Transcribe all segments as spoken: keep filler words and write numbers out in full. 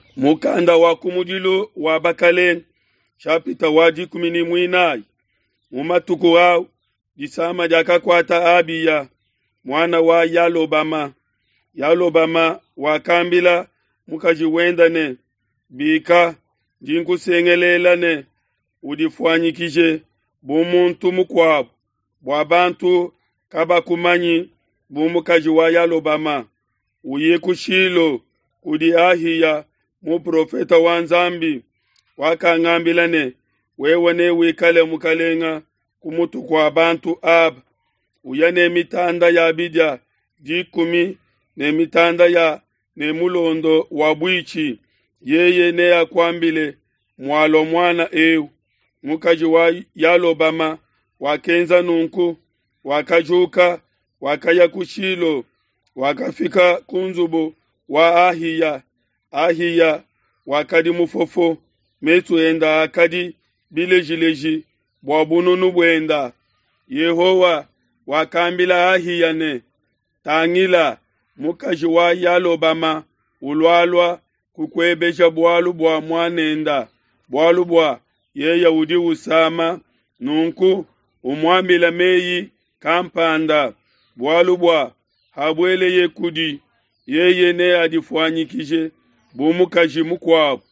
mukanda wa kumudilo wa bakalen chapita waji kumini mwinai mumatuku wao jisama jakakwata abiya mwana wa Yalobama Yalobama wakambila mukajiwendane bika jinkusengelelane udifwanyikije bumuntu mukwabo bwabantu kabakumanyi bumukaji wa Yalobama uye kushilo kudi ahiya mu profeta wa Nzambi wakangambilane wewone wikale mukalenga kumutu kwa bantu aba uyane mitanda ya bidya jikumi ne mitanda ya ne mulondo wa bwichi yeye ne akwambile mwalo mwana eu mukaji wa Yalobama wakenza nunku wakajuka wakaya kushilo wakafika kunzubu wa ahiya ahiya wakadi mufofo metu enda akadi bilejileji bwabununu bwenda Yehowa wakambila ahiya ne tangila mukaji wa Yalobama ulwalwa kukwebeja bwalu bwa mwanenda bwalu bwa ye Yahudi usama nunku umwambila meyi kampanda bwalu bwa habwele yekudi yeye ne adifwanyikije bumukaji mukwabo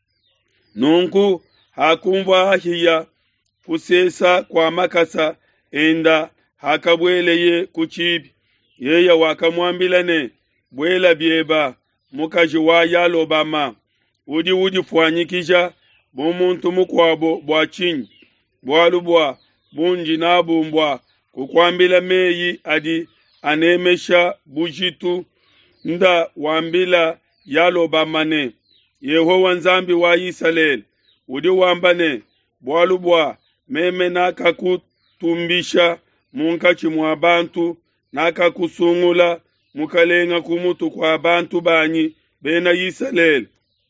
nunku hakumva ahiya kusesa kwa makasa enda hakabweleye kuchibi yeye wakamwambilane bwela bieba mukaji wa Yalobama udi udi fwanyikija bumuntu mukwabo bwachinyi bwalu bwa bunji na bumbwa kukwambila meyi adi anemesha bujitu nda wambila Yalobama ne Yehowa Nzambi wa Israeli udi wambane bwalu bwa meme naka kutumbisha munkachi mwa bantu naka kusungula mukalenga kumutu kwa bantu banyi bena Israeli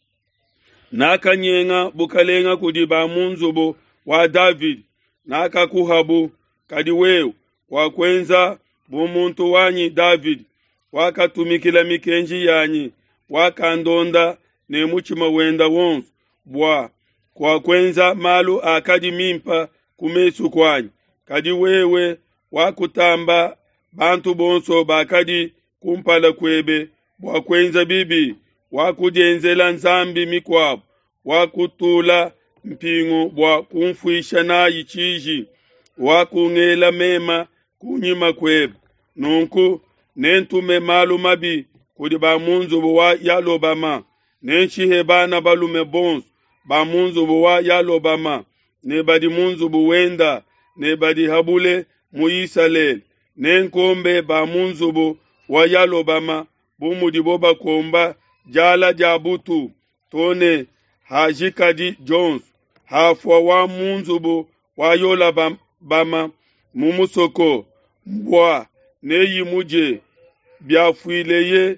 naka nyenga bukalenga kudiba munzubo wa David naka kuhabu kadi weu kwa kwenza bumuntu wanyi David wakatumikila mikenji yanyi wakandonda ne muchima wenda wonsu bwa kwa kwenza malu akadi mimpa kumesu kwanyi kadi wewe wakutamba bantu bonso bakadi kumpala kwebe bwa kwenza bibi wakujenzela Nzambi mikwabo wakutula mpingu bwa kumfuisha nayi chiji wakungela mema kunyima kwebe nunku nentume malu mabi kudi ba munzubu wa Yalobama nenchihe bana balume bonsu ba munzubu wa Yalobama ne badi munzubu wenda ne badi habule mu Israeli nenkombe ba munzubu wa Yalobama bumudi boba komba jala jabutu tone hajikadi Jones hafwa wa munzubu wa Yalobama mumusoko mbwa neyi muje biafuileye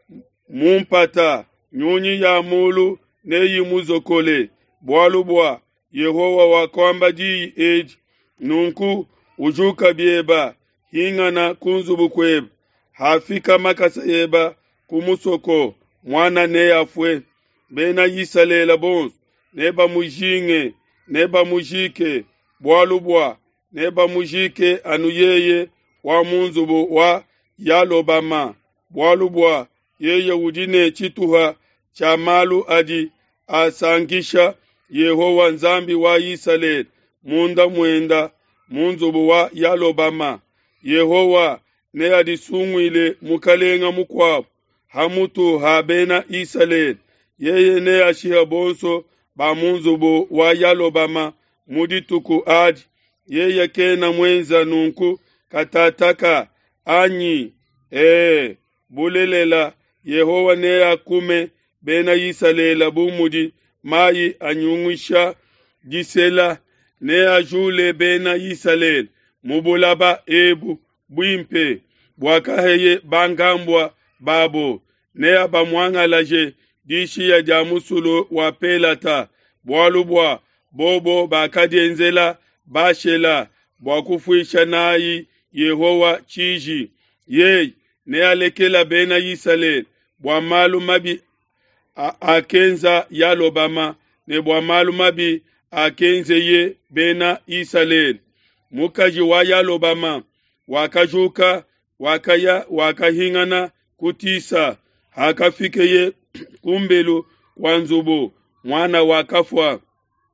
mumpata nyunyi ya mulu neyi muzokole bwalu bwa Yehowa wakwamba di eji nunku ujuka bieba hingana kunzubu kweba hafika makasa yeba kumusoko mwana ne afwe bena Israeli bonsu neba mujinge neba mujike bwalu bwa neba mujike anuyeye wa munzubu wa Yalobama bwalu bwa yeye udine chituha cha malu adi asangisha Yehowa Nzambi wa Israeli munda mwenda munzubu wa Yalobama Yehowa ne adi sungwile mukalenga mukwabo hamutu habena Israeli yeye ne ashiha bonso ba munzubu wa Yalobama mudituku adi yeye kena mwenza nunku katataka anyi ee bulelela Yehowa ne akume bena Israeli bumudi mayi anyungisha gisela ne ajule bena Israeli mubulaba ebu bwimpe bwakaheye bangambwa babo ne abamwangalaje dishi ya jamusulu wa pelata bwalubwa bobo bakadienzela bashela bwakufuisha nayi Yehowa chiji ye ne alekela bena Israeli bwa malu mabi akenza yalobama ne bwa malumabi akenze ye bena Israel. Mukaji wa yalobama wakajuka wakaya wakahingana kutisa hakafike ye kumbelu kwa nzubu mwana wakafwa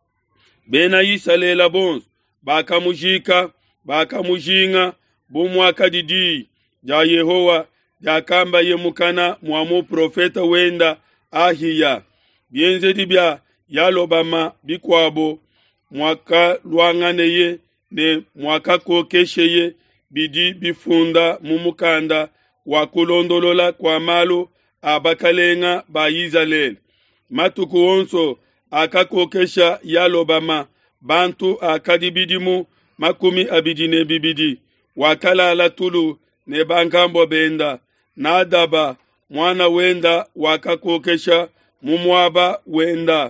bena Israel bons bakamujika bakamujinga bumwaka didi ja Yehowa jakamba ye mukana mwamu profeta wenda ahiya bienze dibya yalobama bikwabo mwaka lwanganeye ne mwaka kokesheye bidi bifunda mumukanda wakulondolola kwa malo abakalenga ba Israel. Matuku onso akakokesha yalobama bantu akadibidimu makumi abidine bibidi wakala la tulu ne bankambo benda nadaba mwana wenda wakakokesha mumwaba wenda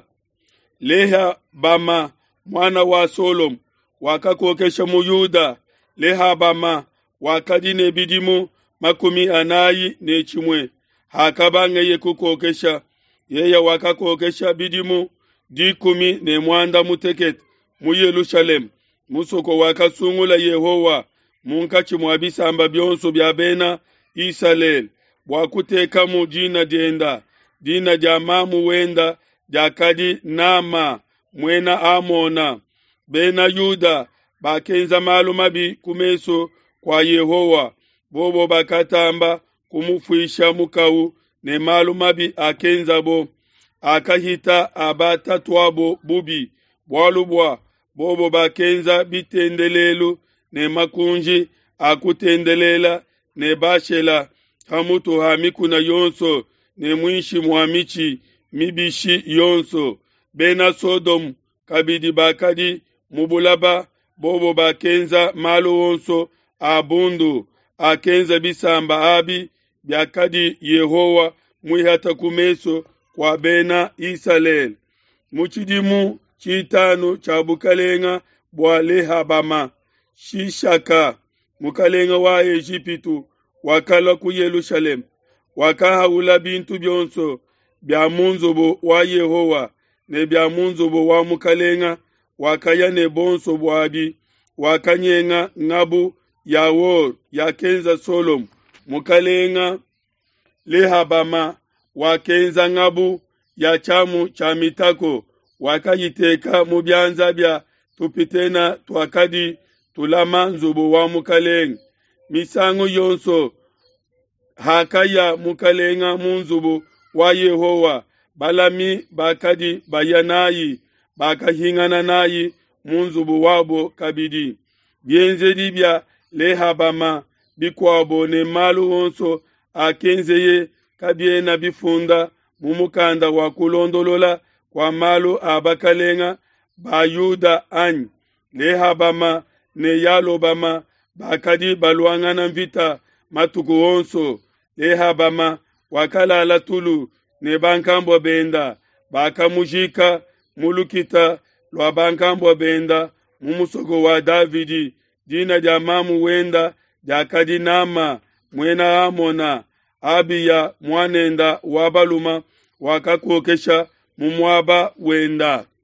leha bama mwana wa Solom wakakokesha muyuda leha bama wakadine bidimu makumi anayi ne chimwe hakabange ye kukokesha yeya wakakokesha bidimu dikumi ne mwanda muteket mu Yerusalem musoko wakasungula Yehowa munkachi mwabisamba byonso bya bena Israel wakuteka mu dina denda dina jamamu wenda jakadi nama mwena Amona bena Yuda bakenza malumabi kumeso kwa Yehowa bobo bakatamba kumufwisha mukau ne malumabi akenza bo akahita abatatwabo bubi bwalubwa bobo bakenza bitendelelu ne makunji akutendelela ne bashela hamutu hamikuna yonso ne mwinshi muhamichi mibishi yonso bena Sodom kabidi bakadi mubulaba bobo bakenza malu wonso abundu akenza bisamba abi byakadi Yehowa mwihata kumeso kwa bena Israel. Muchidimu chitanu chabukalenga bwa Lehabama Shishaka mukalenga wa Ejipitu wakala ku Yerusalem wakahaula bintu byonso bya munzobo wa Yehowa ne bya munzobo wa mukalenga wakaya ne bonso bwabi wakanyenga ngabu yawo yakenza Solom mukalenga Lehabama wakenza ngabu ya chamu cha mitako wakayiteka mu byanza bya tupitena twakadi tulama nzubu wa mukalenga misango yonso hakaya mukalenga munzubu wa Yehowa balami bakadi bayanayi bakahingana nayi munzubu wabo kabidi bienze dibya Lehabama bikwabo ne malu wonso akenzeye kabiena bifunda mumukanda wa kulondolola kwa malu abakalenga ba Yuda any Lehabama ne yalobama bakadi balwangana mvita matuku wonso Lehabama wakala la tulu ne bankambo benda bakamujika mulukita lwa bankambo benda mumusogo wa Davidi dina jamamu wenda jakadi nama mwena Amona Abiya mwanenda wabaluma wakakokesha mumwaba wenda.